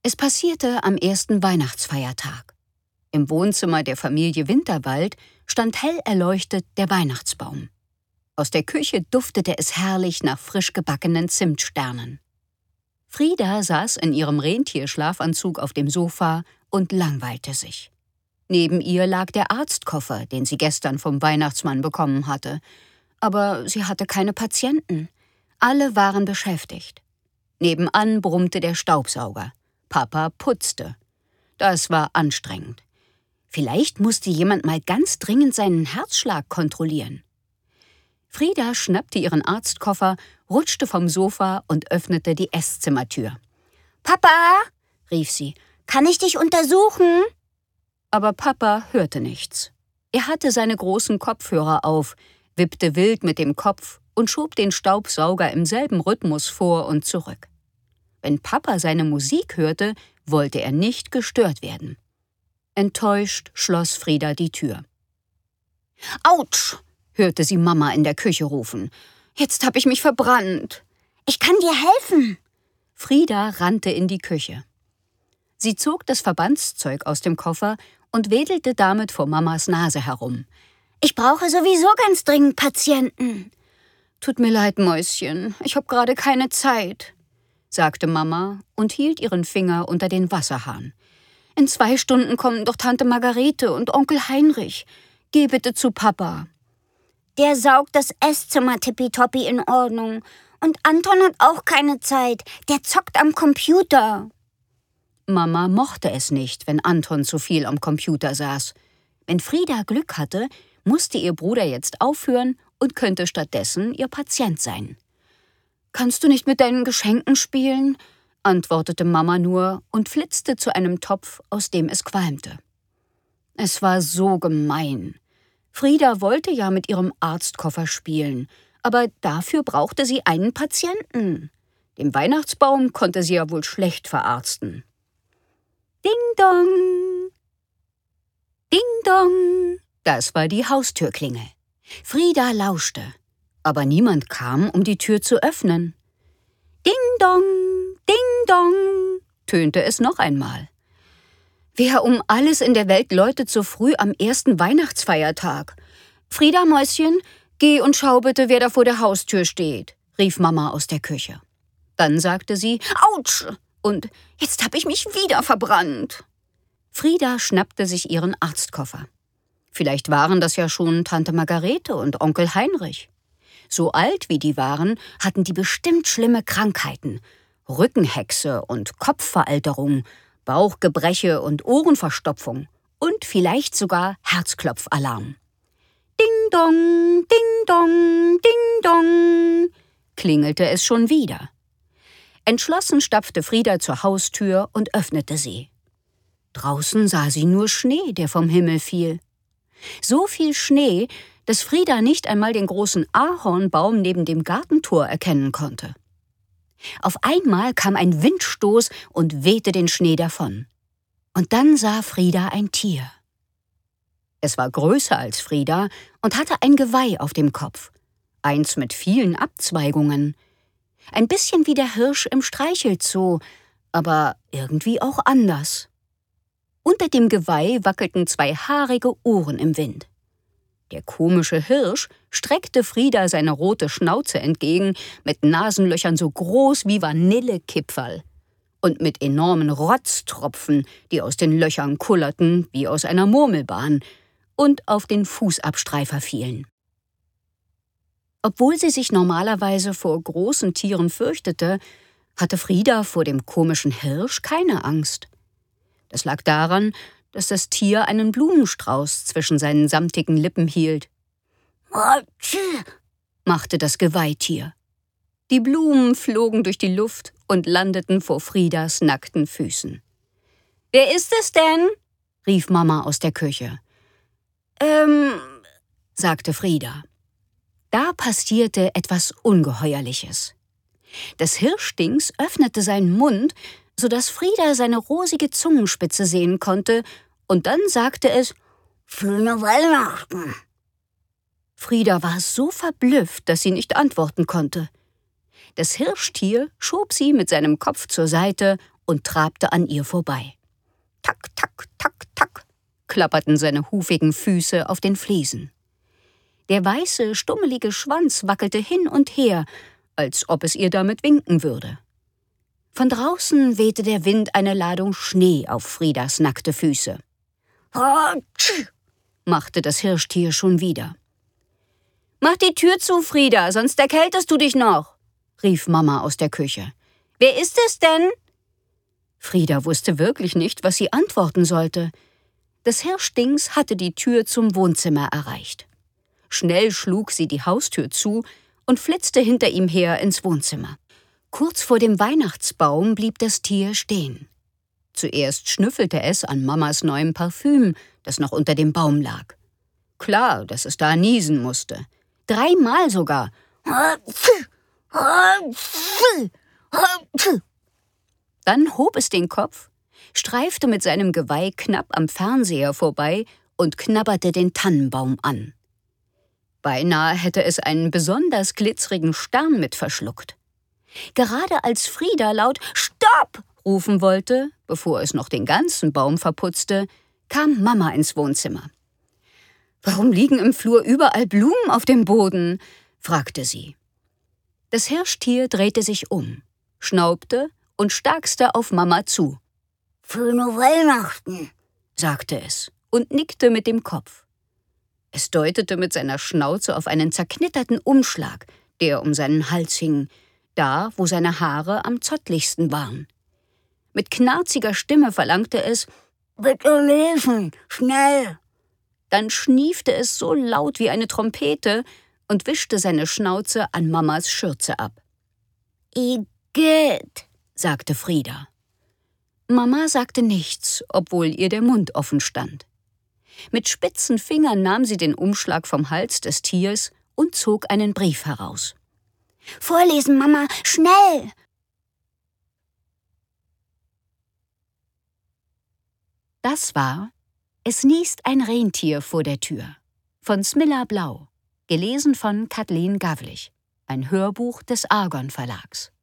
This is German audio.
Es passierte am ersten Weihnachtsfeiertag. Im Wohnzimmer der Familie Winterwald stand hell erleuchtet der Weihnachtsbaum. Aus der Küche duftete es herrlich nach frisch gebackenen Zimtsternen. Frieda saß in ihrem Rentierschlafanzug auf dem Sofa und langweilte sich. Neben ihr lag der Arztkoffer, den sie gestern vom Weihnachtsmann bekommen hatte. Aber sie hatte keine Patienten. Alle waren beschäftigt. Nebenan brummte der Staubsauger. Papa putzte. Das war anstrengend. Vielleicht musste jemand mal ganz dringend seinen Herzschlag kontrollieren. Frieda schnappte ihren Arztkoffer, rutschte vom Sofa und öffnete die Esszimmertür. »Papa«, rief sie, »kann ich dich untersuchen?« Aber Papa hörte nichts. Er hatte seine großen Kopfhörer auf, wippte wild mit dem Kopf und schob den Staubsauger im selben Rhythmus vor und zurück. Wenn Papa seine Musik hörte, wollte er nicht gestört werden. Enttäuscht schloss Frieda die Tür. »Autsch«, hörte sie Mama in der Küche rufen. »Jetzt hab ich mich verbrannt.« »Ich kann dir helfen.« Frieda rannte in die Küche. Sie zog das Verbandszeug aus dem Koffer und wedelte damit vor Mamas Nase herum. »Ich brauche sowieso ganz dringend Patienten.« »Tut mir leid, Mäuschen, ich hab gerade keine Zeit«, sagte Mama und hielt ihren Finger unter den Wasserhahn. »In 2 Stunden kommen doch Tante Margarete und Onkel Heinrich. Geh bitte zu Papa.« »Der saugt das Esszimmer tippitoppi in Ordnung. Und Anton hat auch keine Zeit. Der zockt am Computer.« Mama mochte es nicht, wenn Anton zu viel am Computer saß. Wenn Frieda Glück hatte, musste ihr Bruder jetzt aufhören und könnte stattdessen ihr Patient sein. »Kannst du nicht mit deinen Geschenken spielen?« antwortete Mama nur und flitzte zu einem Topf, aus dem es qualmte. Es war so gemein. Frieda wollte ja mit ihrem Arztkoffer spielen, aber dafür brauchte sie einen Patienten. Den Weihnachtsbaum konnte sie ja wohl schlecht verarzten. Ding dong! Ding dong! Das war die Haustürklingel. Frieda lauschte, aber niemand kam, um die Tür zu öffnen. Ding dong! Ding dong! Tönte es noch einmal. Wer um alles in der Welt läutet so früh am ersten Weihnachtsfeiertag? »Frieda, Mäuschen, geh und schau bitte, wer da vor der Haustür steht«, rief Mama aus der Küche. Dann sagte sie, »Autsch!« und »Jetzt hab ich mich wieder verbrannt.« Frieda schnappte sich ihren Arztkoffer. Vielleicht waren das ja schon Tante Margarete und Onkel Heinrich. So alt wie die waren, hatten die bestimmt schlimme Krankheiten. Rückenhexe und Kopfveralterung, Bauchgebreche und Ohrenverstopfung und vielleicht sogar Herzklopfalarm. Ding dong, ding dong, ding dong, klingelte es schon wieder. Entschlossen stapfte Frieda zur Haustür und öffnete sie. Draußen sah sie nur Schnee, der vom Himmel fiel. So viel Schnee, dass Frieda nicht einmal den großen Ahornbaum neben dem Gartentor erkennen konnte. Auf einmal kam ein Windstoß und wehte den Schnee davon. Und dann sah Frieda ein Tier. Es war größer als Frieda und hatte ein Geweih auf dem Kopf. Eins mit vielen Abzweigungen. Ein bisschen wie der Hirsch im Streichelzoo, aber irgendwie auch anders. Unter dem Geweih wackelten 2 haarige Ohren im Wind. Der komische Hirsch streckte Frieda seine rote Schnauze entgegen, mit Nasenlöchern so groß wie Vanillekipferl und mit enormen Rotztropfen, die aus den Löchern kullerten wie aus einer Murmelbahn und auf den Fußabstreifer fielen. Obwohl sie sich normalerweise vor großen Tieren fürchtete, hatte Frieda vor dem komischen Hirsch keine Angst. Das lag daran, dass das Tier einen Blumenstrauß zwischen seinen samtigen Lippen hielt. »Atsch«, machte das Geweihtier. Die Blumen flogen durch die Luft und landeten vor Friedas nackten Füßen. »Wer ist es denn?« rief Mama aus der Küche. Sagte Frieda. Da passierte etwas Ungeheuerliches. Das Hirschdings öffnete seinen Mund, sodass Frieda seine rosige Zungenspitze sehen konnte, und dann sagte es, »Schöne Weihnachten.« Frieda war so verblüfft, dass sie nicht antworten konnte. Das Hirschtier schob sie mit seinem Kopf zur Seite und trabte an ihr vorbei. Tak, tak, tak, tak, klapperten seine hufigen Füße auf den Fliesen. Der weiße, stummelige Schwanz wackelte hin und her, als ob es ihr damit winken würde. Von draußen wehte der Wind eine Ladung Schnee auf Friedas nackte Füße. Hatsch, Machte das Hirschtier schon wieder. »Mach die Tür zu, Frieda, sonst erkältest du dich noch«, rief Mama aus der Küche. »Wer ist es denn?« Frieda wusste wirklich nicht, was sie antworten sollte. Das Hirschdings hatte die Tür zum Wohnzimmer erreicht. Schnell schlug sie die Haustür zu und flitzte hinter ihm her ins Wohnzimmer. Kurz vor dem Weihnachtsbaum blieb das Tier stehen. Zuerst schnüffelte es an Mamas neuem Parfüm, das noch unter dem Baum lag. Klar, dass es da niesen musste. 3-mal sogar. hatsch, hatsch, hatsch. Dann hob es den Kopf, streifte mit seinem Geweih knapp am Fernseher vorbei und knabberte den Tannenbaum an. Beinahe hätte es einen besonders glitzerigen Stern mit verschluckt. Gerade als Frieda laut »Stopp!« rufen wollte, bevor es noch den ganzen Baum verputzte, kam Mama ins Wohnzimmer. »Warum liegen im Flur überall Blumen auf dem Boden?« fragte sie. Das Hirschtier drehte sich um, schnaubte und starkste auf Mama zu. Schöne Weihnachten, sagte es und nickte mit dem Kopf. Es deutete mit seiner Schnauze auf einen zerknitterten Umschlag, der um seinen Hals hing, da, wo seine Haare am zottlichsten waren. Mit knarziger Stimme verlangte es, bitte lesen, schnell. Dann schniefte es so laut wie eine Trompete und wischte seine Schnauze an Mamas Schürze ab. Igitt, sagte Frieda. Mama sagte nichts, obwohl ihr der Mund offen stand. Mit spitzen Fingern nahm sie den Umschlag vom Hals des Tiers und zog einen Brief heraus. Vorlesen, Mama, schnell! Das war »Es niest ein Rentier vor der Tür« von Smilla Blau, gelesen von Kathleen Gavlich, ein Hörbuch des Argon Verlags.